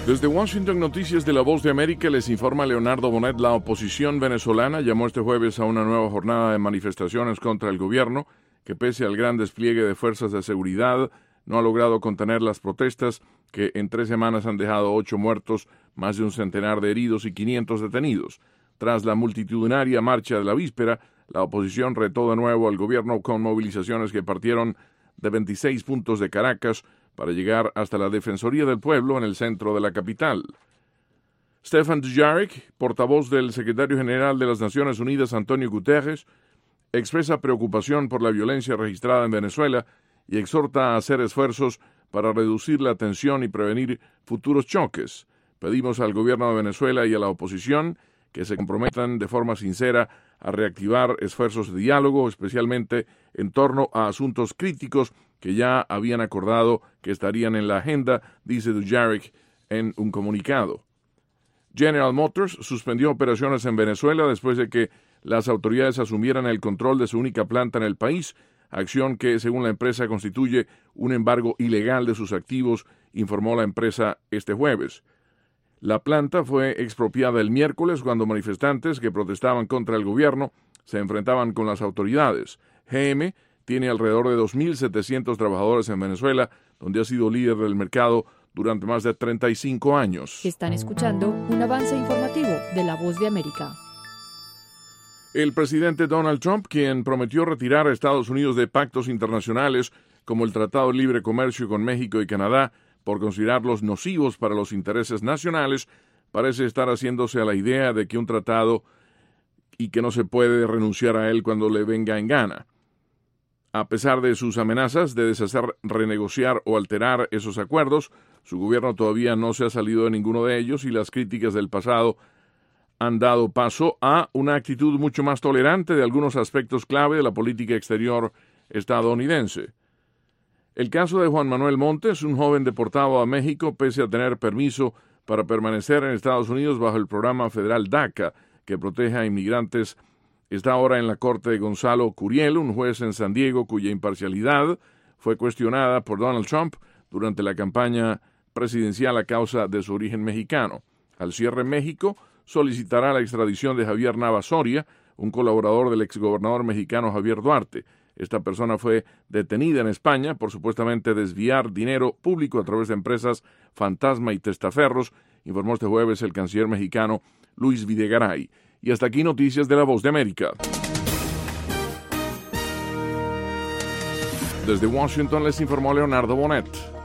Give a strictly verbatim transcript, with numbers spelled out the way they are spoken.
Desde Washington, Noticias de La Voz de América, les informa Leonardo Bonet. La oposición venezolana llamó este jueves a una nueva jornada de manifestaciones contra el gobierno, que pese al gran despliegue de fuerzas de seguridad, no ha logrado contener las protestas que en tres semanas han dejado ocho muertos, más de un centenar de heridos y quinientos detenidos. Tras la multitudinaria marcha de la víspera, la oposición retó de nuevo al gobierno con movilizaciones que partieron de veintiséis puntos de Caracas para llegar hasta la Defensoría del Pueblo en el centro de la capital. Stefan Dujarric, portavoz del secretario general de las Naciones Unidas, Antonio Guterres, expresa preocupación por la violencia registrada en Venezuela y exhorta a hacer esfuerzos para reducir la tensión y prevenir futuros choques. Pedimos al gobierno de Venezuela y a la oposición que se comprometan de forma sincera a reactivar esfuerzos de diálogo, especialmente en torno a asuntos críticos que ya habían acordado que estarían en la agenda, dice Dujarric en un comunicado. General Motors suspendió operaciones en Venezuela después de que las autoridades asumieran el control de su única planta en el país, acción que, según la empresa, constituye un embargo ilegal de sus activos, informó la empresa este jueves. La planta fue expropiada el miércoles cuando manifestantes que protestaban contra el gobierno se enfrentaban con las autoridades. G M tiene alrededor de dos mil setecientos trabajadores en Venezuela, donde ha sido líder del mercado durante más de treinta y cinco años. Están escuchando un avance informativo de La Voz de América. El presidente Donald Trump, quien prometió retirar a Estados Unidos de pactos internacionales como el Tratado de Libre Comercio con México y Canadá, por considerarlos nocivos para los intereses nacionales, parece estar haciéndose a la idea de que un tratado y que no se puede renunciar a él cuando le venga en gana. A pesar de sus amenazas de deshacer, renegociar o alterar esos acuerdos, su gobierno todavía no se ha salido de ninguno de ellos y las críticas del pasado han dado paso a una actitud mucho más tolerante de algunos aspectos clave de la política exterior estadounidense. El caso de Juan Manuel Montes, un joven deportado a México pese a tener permiso para permanecer en Estados Unidos bajo el programa federal DACA, que protege a inmigrantes, está ahora en la corte de Gonzalo Curiel, un juez en San Diego cuya imparcialidad fue cuestionada por Donald Trump durante la campaña presidencial a causa de su origen mexicano. Al cierre, México solicitará la extradición de Javier Nava Soria, un colaborador del exgobernador mexicano Javier Duarte. Esta persona fue detenida en España por supuestamente desviar dinero público a través de empresas fantasma y testaferros, informó este jueves el canciller mexicano Luis Videgaray. Y hasta aquí Noticias de La Voz de América. Desde Washington les informó Leonardo Bonet.